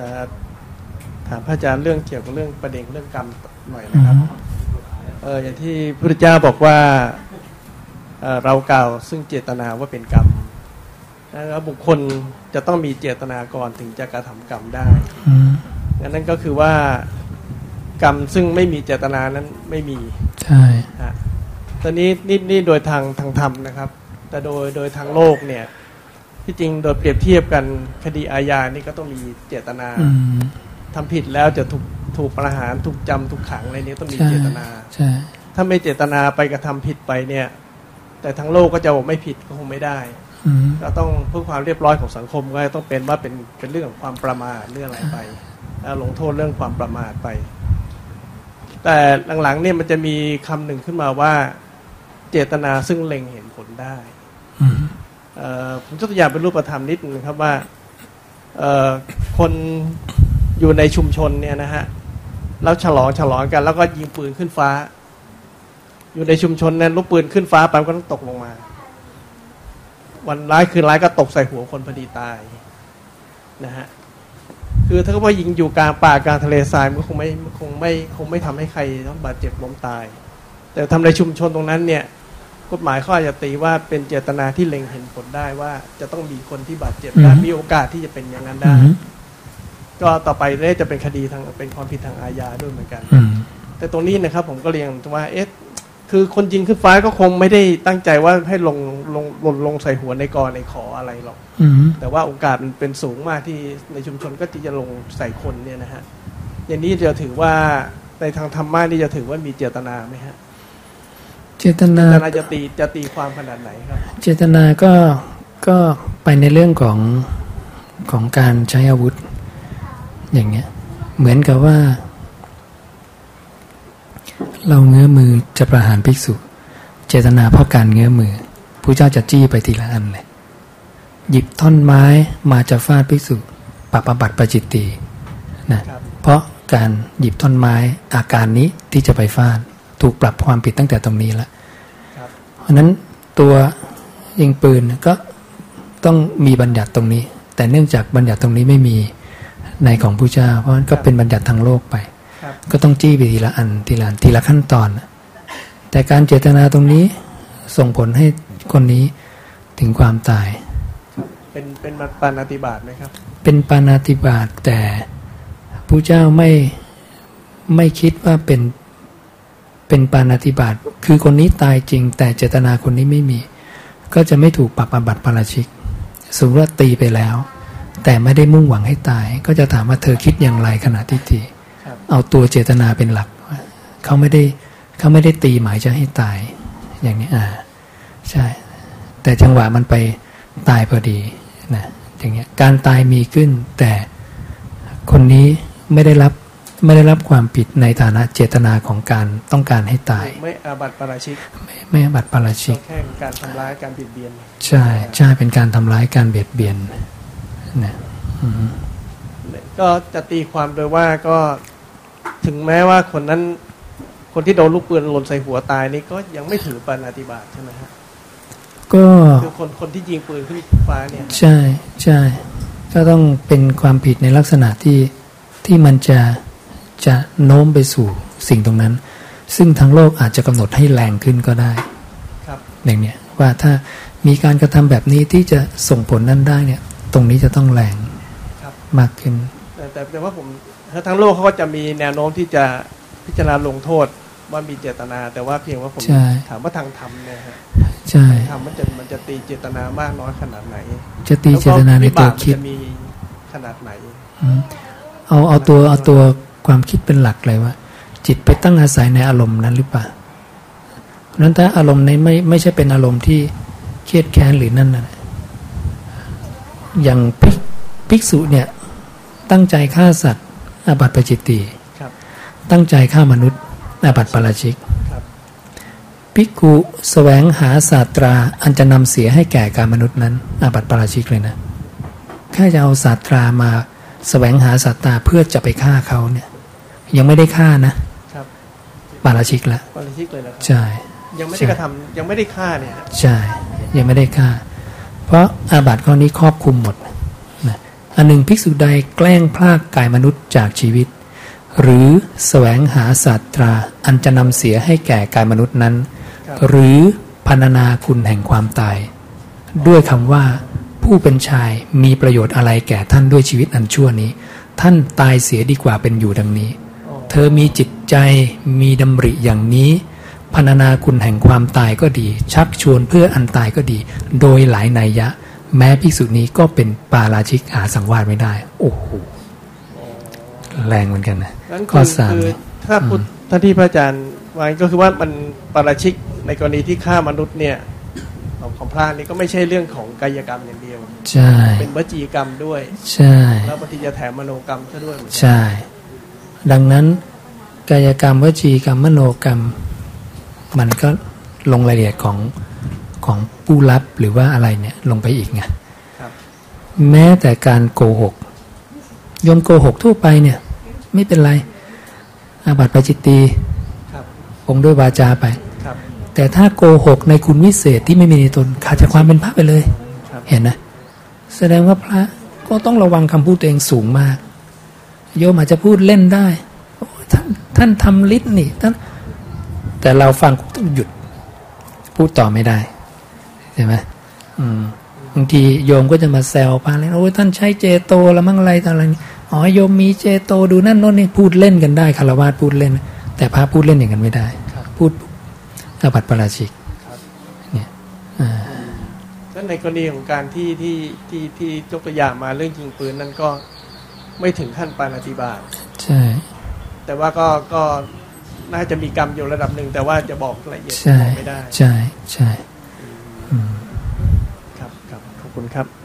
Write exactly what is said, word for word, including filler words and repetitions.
ถามพระอาจารย์เรื่องเกี่ยวกับเรื่องประเด็นเรื่องกรรมหน่อยนะครับเอออย่างที่พระพุทธเจ้าบอกว่าเอ่อเรากล่าวซึ่งเจตนาว่าเป็นกรรมแล้วบุคคลจะต้องมีเจตนาก่อนถึงจะกระทำกรรมได้นั่นก็คือว่ากรรมซึ่งไม่มีเจตนานั้นไม่มีใช่ฮะตอนนี้นี่นี่โดยทางทางธรรมนะครับแต่โดยโดยทางโลกเนี่ยที่จริงโดยเปรียบเทียบกันคดีอาญานี่ก็ต้องมีเจตนาทำผิดแล้วจะถูกถูกประหารถูกจำถูกขังอะไรนี้ต้องมีเจตนาถ้าไม่เจตนาไปกระทำผิดไปเนี่ยแต่ทางโลกก็จะบอกไม่ผิดก็คงไม่ได้ก็ต้องเพื่อความเรียบร้อยของสังคมก็ต้องเป็นว่าเป็นเป็นเรื่องของความประมาทเรื่องอะไรไปแล้วลงโทษเรื่องความประมาทไปแต่หลังๆเนี่ยมันจะมีคำหนึ่งขึ้นมาว่าเจตนาซึ่งเล็งเห็นผลได้ผมยกตัวอย่างเป็นรูปธรรมนิดนึงครับว่าคนอยู่ในชุมชนเนี่ยนะฮะแล้วฉลองฉลองกันแล้วก็ยิงปืนขึ้นฟ้าอยู่ในชุมชนนั้นลูกปืนขึ้นฟ้าไปก็ต้องตกลงมาวันร้ายคืนร้ายก็ตกใส่หัวคนพอดีตายนะฮะคือถ้าว่ายิงอยู่กลางป่ากลางทะเลทรายมันคงไม่คงไม่คงไม่ทำให้ใครต้องบาดเจ็บล้มตายแต่ทำในชุมชนตรงนั้นเนี่ยกฎหมายเขาอาจจะตีว่าเป็นเจตนาที่เล็งเห็นผลได้ว่าจะต้องมีคนที่บาดเจ็บและมีโอกาสที่จะเป็นอย่างนั้นได้ก็ต่อไปเนี่ยจะเป็นคดีทางเป็นความผิดทางอาญาด้วยเหมือนกันแต่ตรงนี้นะครับผมก็เรียนว่าเอ๊ะคือคนยิงขึ้นฟ้าก็คงไม่ได้ตั้งใจว่าให้ลงลงลงลงใส่หัวในกอในขออะไรหรอกแต่ว่าโอกาสมันเป็นสูงมากที่ในชุมชนก็จะลงใส่คนเนี่ยนะฮะอย่างนี้จะถือว่าในทางธรรมะนี่จะถือว่ามีเจตนาไหมฮะเจตนาเจตนาจะตีจะตีความขนาดไหนครับเจตนาก็ก็ไปในเรื่องของของการใช้อาวุธอย่างเงี้ยเหมือนกับว่าเราเงื้อมือจะประหารภิกษุเจตนาเพราะการเงื้อมือพระเจ้าจะจี้ไปทีละอันเลยหยิบท่อนไม้มาจะฟาดภิกษุปรับอาบัติปาจิตตินะเพราะการหยิบท่อนไม้อาการนี้ที่จะไปฟาดถูกปรับความผิดตั้งแต่ตรงนี้ละเพราะนั้นตัวยิงปืนก็ต้องมีบัญญัติตรงนี้แต่เนื่องจากบัญญัติตรงนี้ไม่มีในของพระเจ้าเพราะนั้นก็เป็นบัญญัติทางโลกไปก็ต้องจี้ไปทีละอันทีละทีละขั้นตอนแต่การเจตนาตรงนี้ส่งผลให้คนนี้ถึงความตายเป็นเป็นปาณาติบาตไหมครับเป็นปาณาติบาตแต่พระเจ้าไม่ไม่คิดว่าเป็นเป็นปาณาติบาตคือคนนี้ตายจริงแต่เจตนาคนนี้ไม่มีก็จะไม่ถูกปรับอาบัติปาราชิกสมมติว่าตีไปแล้วแต่ไม่ได้มุ่งหวังให้ตายก็จะถามว่าเธอคิดอย่างไรขณะที่ตีเอาตัวเจตนาเป็นหลักเขาไม่ได้เขาไม่ได้ตีหมายจะให้ตายอย่างนี้อ่าใช่แต่จังหวะมันไปตายพอดีนะอย่างเงี้ยการตายมีขึ้นแต่คนนี้ไม่ได้รับไม่ได้รับความผิดในฐานะเจตนาของการต้องการให้ตายไม่อาบัติปาราชิกไม่ไม่อาบัติปาราชิกแค่การทำร้ายการเบียดเบียนใช่ใช่เป็นการทำร้ายการเบียดเบียนนะก็จะตีความโดยว่าก็ถึงแม้ว่าคนนั้นคนที่โดนลูกปืนหล่นใส่หัวตายนี่ก็ยังไม่ถือปาณาติบาตใช่ไหมฮะก็คือคนคนที่ยิงปืนขึ้นฟ้าเนี่ยใช่ใช่ก็ต้องเป็นความผิดในลักษณะที่ที่มันจะจะโน้มไปสู่สิ่งตรงนั้นซึ่งทางโลกอาจจะกำหนดให้แรงขึ้นก็ได้ครับอย่างเนี้ยว่าถ้ามีการกระทำแบบนี้ที่จะส่งผลนั้นได้เนี่ยตรงนี้จะต้องแรงมากขึ้นแต่แต่แต่ว่าผมทั้งโลกเขาก็จะมีแนวโน้มที่จะพิจารณาลงโทษว่ามีเจตนาแต่ว่าเพียงว่าผมถามว่าทางธรรมเนี่ยฮะใช่ธรรมมันจะมันจะตีเจตนามากน้อยขนาดไหนจะตีเจตนาในตัวคิดจะมีขนาดไหนเอาเอาตัวเอาตัวความคิดเป็นหลักเลยว่าจิตไปตั้งอาศัยในอารมณ์นั้นหรือเปล่าเพราะนั้นถ้าอารมณ์ในไม่ไม่ใช่เป็นอารมณ์ที่เครียดแค้นหรือนั่นน่ะอย่างภิกษุเนี่ยตั้งใจฆ่าสัตว์อาบัติปาจิตติตั้งใจฆ่ามนุษย์อาบัติปาราชิกภิกขุแสวงหาศาสตราอันจะนำเสียให้แก่การมนุษย์นั้นอาบัติปาราชิกเลยนะแค่จะเอาศาสตรามาแสวงหาศาสตราเพื่อจะไปฆ่าเขาเนี่ยยังไม่ได้ฆ่านะปาราชิกแล้วปาราชิกเลยแล้วใช่ยังไม่ได้กระทำยังไม่ได้ฆ่าเนี่ยใช่ยังไม่ได้ฆ่าเพราะอาบัติข้อนี้ครอบคลุมหมดนะออันหนึ่งภิกษุใดแกล้งพลากกายมนุษย์จากชีวิตหรือแสวงหาศาสตราอันจะนำเสียให้แก่กายมนุษย์นั้นหรือพรรณนาคุณแห่งความตายด้วยคำว่าผู้เป็นชายมีประโยชน์อะไรแก่ท่านด้วยชีวิตอันชั่วนี้ท่านตายเสียดีกว่าเป็นอยู่ดังนี้เธอมีจิตใจมีดำริอย่างนี้พรรณนาคุณแห่งความตายก็ดีชักชวนเพื่ออันตายก็ดีโดยหลายนัยยะแม้ภิกษุนี้ก็เป็นปาราชิกหาสังวาสไม่ได้โอ้โหแรงเหมือนกันนะข้อสามเนี่ยถ้าพูดท่านที่พระอาจารย์วางก็คือว่ามันปาราชิกในกรณีที่ฆ่ามนุษย์เนี่ยของพระนี่ก็ไม่ใช่เรื่องของกายกรรมอย่างเดียวใช่เป็นวจีกรรมด้วยใช่แล้วบางทีจะแถมมโนกรรมซะด้วยใช่ดังนั้นกายกรรมวจีกรรมมโนกรรมมันก็ลงรายละเอียดของของผู้รับหรือว่าอะไรเนี่ยลงไปอีกไงแม้แต่การโกหกโยมโกหกทั่วไปเนี่ยไม่เป็นไรอาบัติปาจิตตีคงด้วยวาจาไปแต่ถ้าโกหกในคุณวิเศษที่ไม่มีในตนขาดจากความเป็นพระไปเลยเห็นนะแสดงว่าพระก็ต้องระวังคำพูดตัวเองสูงมากโยมอาจจะพูดเล่นได้ท่านท่านทำฤทธิ์นี่ท่านแต่เราฟังต้องหยุดพูดต่อไม่ได้ใช่ไหมอืมบางทีโยมก็จะมาแซวพระเลยโอ้ยท่านใช้เจโตแล้วมั่งอะไรต่ออะไรอ๋อโยมมีเจโตดูนั่นโน่นนี่พูดเล่นกันได้คารวะพูดเล่นแต่พระพูดเล่นอย่างนั้นไม่ได้พูดอาบัติปาราชิกเนี่ยแล้วในกรณีของการที่ที่ที่ที่ยกตัวอย่างมาเรื่องยิงปืนนั่นก็ไม่ถึงขั้นปาณาติบาตใช่แต่ว่าก็ก็น่าจะมีกรรมอยู่ระดับหนึ่งแต่ว่าจะบอกละเอียดบอกไม่ได้ใช่ใช่ครับครับขอบคุณครับ